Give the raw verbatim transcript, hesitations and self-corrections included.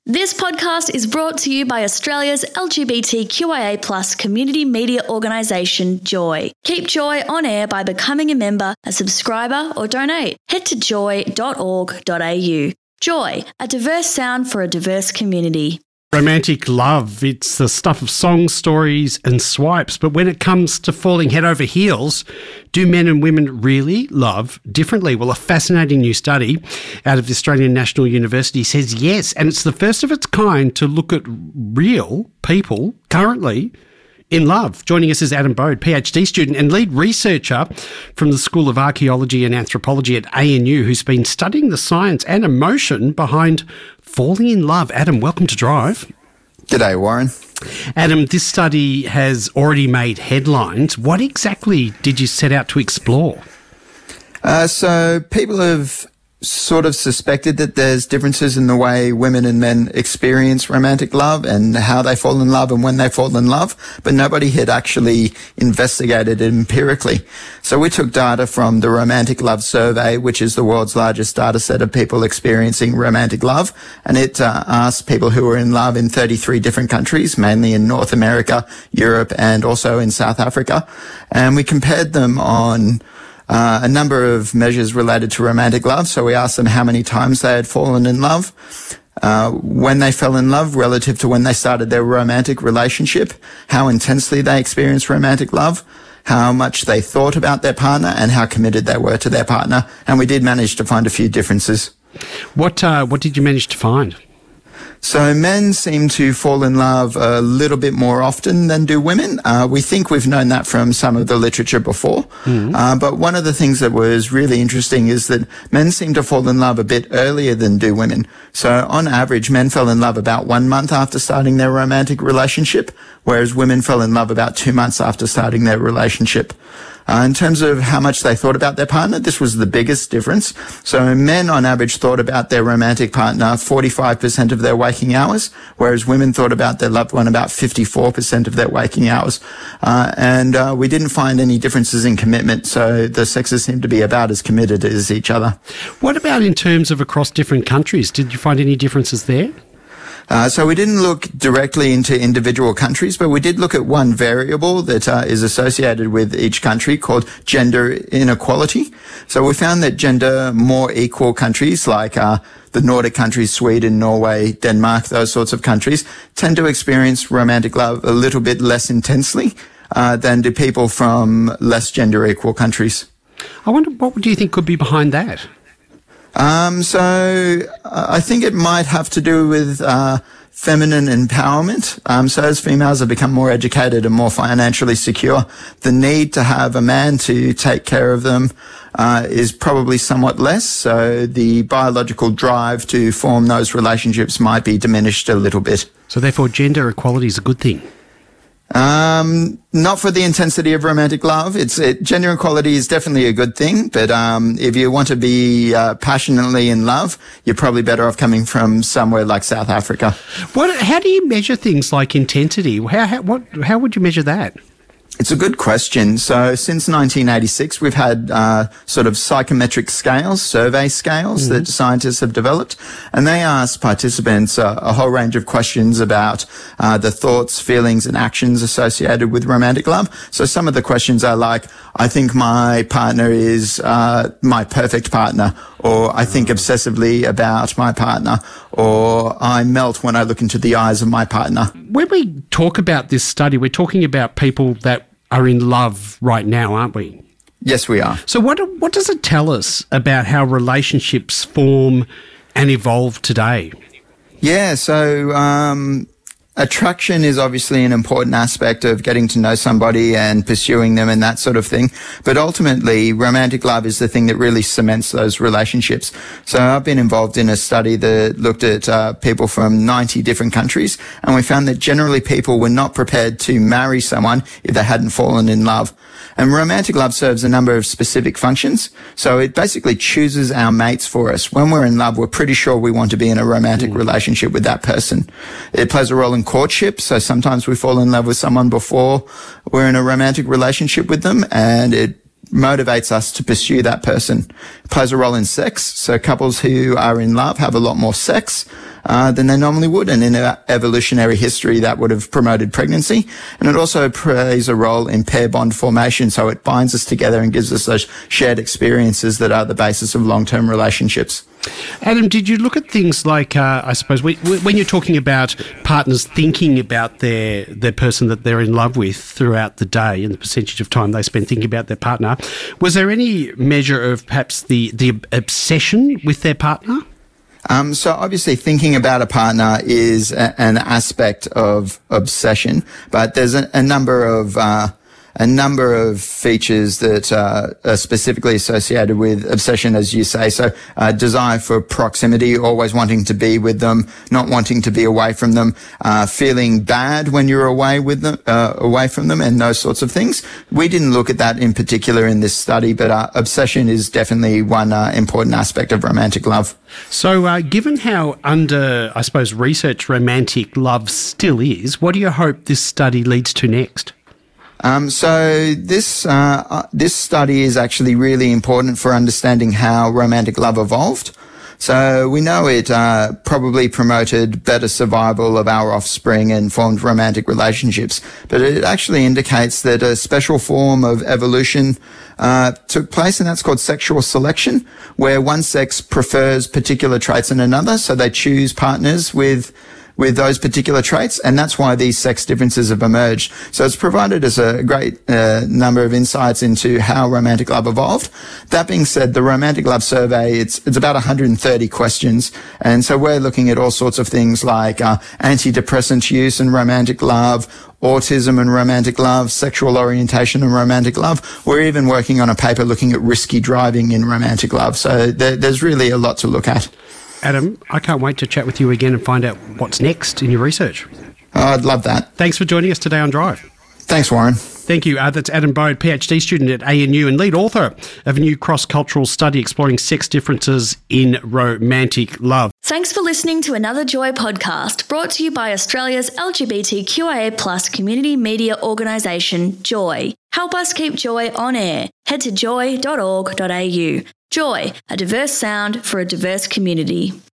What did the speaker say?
This podcast is brought to you by Australia's L G B T Q I A plus community media organisation, Joy. Keep Joy on air by becoming a member, a subscriber or donate. Head to joy dot org dot a u. Joy, a diverse sound for a diverse community. Romantic love, it's the stuff of songs, stories and swipes. But when it comes to falling head over heels, do men and women really love differently? Well, a fascinating new study out of the Australian National University says yes, and it's the first of its kind to look at real people currently in love. Joining us is Adam Bode, PhD student and lead researcher from the School of Archaeology and Anthropology at A N U, who's been studying the science and emotion behind falling in love. Adam, welcome to Drive. G'day, Warren. Adam, this study has already made headlines. What exactly did you set out to explore? Uh, so people have sort of suspected that there's differences in the way women and men experience romantic love and how they fall in love and when they fall in love, but nobody had actually investigated it empirically. So we took data from the Romantic Love Survey, which is the world's largest data set of people experiencing romantic love, and it uh, asked people who were in love in thirty-three different countries, mainly in North America, Europe, and also in South Africa, and we compared them on Uh, a number of measures related to romantic love. So we asked them how many times they had fallen in love, uh, when they fell in love relative to when they started their romantic relationship, how intensely they experienced romantic love, how much they thought about their partner, and how committed they were to their partner. And we did manage to find a few differences. What, uh, what did you manage to find? So men seem to fall in love a little bit more often than do women. Uh, we think we've known that from some of the literature before. Mm-hmm. Uh, but one of the things that was really interesting is that men seem to fall in love a bit earlier than do women. So on average, men fell in love about one month after starting their romantic relationship, whereas women fell in love about two months after starting their relationship. Uh, in terms of how much they thought about their partner, this was the biggest difference. So men on average thought about their romantic partner forty-five percent of their waking hours, whereas women thought about their loved one about fifty-four percent of their waking hours. Uh, and uh, we didn't find any differences in commitment, so the sexes seemed to be about as committed as each other. What about in terms of across different countries? Did you find any differences there? Uh, so we didn't look directly into individual countries, but we did look at one variable that uh, is associated with each country called gender inequality. So we found that gender more equal countries like uh, the Nordic countries, Sweden, Norway, Denmark, those sorts of countries, tend to experience romantic love a little bit less intensely uh, than do people from less gender equal countries. I wonder, what do you think could be behind that? Um, so uh, I think it might have to do with uh, feminine empowerment. Um, so as females have become more educated and more financially secure, the need to have a man to take care of them uh, is probably somewhat less. So the biological drive to form those relationships might be diminished a little bit. So therefore gender equality is a good thing? Um, not for the intensity of romantic love. It's it, gender equality is definitely a good thing, but um, if you want to be uh, passionately in love, you're probably better off coming from somewhere like South Africa. What? How do you measure things like intensity? How how what? How would you measure that? It's a good question. So since nineteen eighty-six, we've had uh, sort of psychometric scales, survey scales mm-hmm. that scientists have developed, and they ask participants uh, a whole range of questions about uh, the thoughts, feelings, and actions associated with romantic love. So some of the questions are like, I think my partner is uh, my perfect partner, or I think obsessively about my partner, or I melt when I look into the eyes of my partner. When we talk about this study, we're talking about people that are in love right now, aren't we? Yes, we are. So what what does it tell us about how relationships form and evolve today? Yeah, so um, attraction is obviously an important aspect of getting to know somebody and pursuing them and that sort of thing. But ultimately, romantic love is the thing that really cements those relationships. So I've been involved in a study that looked at uh, people from ninety different countries, and we found that generally people were not prepared to marry someone if they hadn't fallen in love. And romantic love serves a number of specific functions. So it basically chooses our mates for us. When we're in love, we're pretty sure we want to be in a romantic mm. relationship with that person. It plays a role in courtship. So sometimes we fall in love with someone before we're in a romantic relationship with them, and it motivates us to pursue that person. It plays a role in sex. So couples who are in love have a lot more sex. uh, than they normally would. And in our evolutionary history, that would have promoted pregnancy. And it also plays a role in pair bond formation. So it binds us together and gives us those shared experiences that are the basis of long-term relationships. Adam, did you look at things like, uh, I suppose, when, when you're talking about partners thinking about their their person that they're in love with throughout the day and the percentage of time they spend thinking about their partner, was there any measure of perhaps the, the obsession with their partner? Um, so obviously thinking about a partner is a, an aspect of obsession, but there's a, a number of uh, a number of features that uh, are specifically associated with obsession, as you say. So uh, desire for proximity, always wanting to be with them, not wanting to be away from them, uh, feeling bad when you're away with them, uh, away from them, and those sorts of things. We didn't look at that in particular in this study, but uh, obsession is definitely one uh, important aspect of romantic love. So uh, given how under, I suppose, research romantic love still is, what do you hope this study leads to next? Um, so this uh, this study is actually really important for understanding how romantic love evolved. So we know it uh, probably promoted better survival of our offspring and formed romantic relationships, but it actually indicates that a special form of evolution uh, took place, and that's called sexual selection, where one sex prefers particular traits than another, so they choose partners with with those particular traits, and that's why these sex differences have emerged. So it's provided us a great uh, number of insights into how romantic love evolved. That being said, the Romantic Love Survey, it's it's about one hundred thirty questions, and so we're looking at all sorts of things like uh, antidepressant use and romantic love, autism and romantic love, sexual orientation and romantic love. We're even working on a paper looking at risky driving in romantic love. So there, there's really a lot to look at. Adam, I can't wait to chat with you again and find out what's next in your research. Oh, I'd love that. Thanks for joining us today on Drive. Thanks, Warren. Thank you. Uh, that's Adam Bode, PhD student at A N U and lead author of a new cross-cultural study exploring sex differences in romantic love. Thanks for listening to another Joy podcast brought to you by Australia's L G B T Q I A plus community media organisation, Joy. Help us keep Joy on air. Head to joy dot org dot a u. Joy, a diverse sound for a diverse community.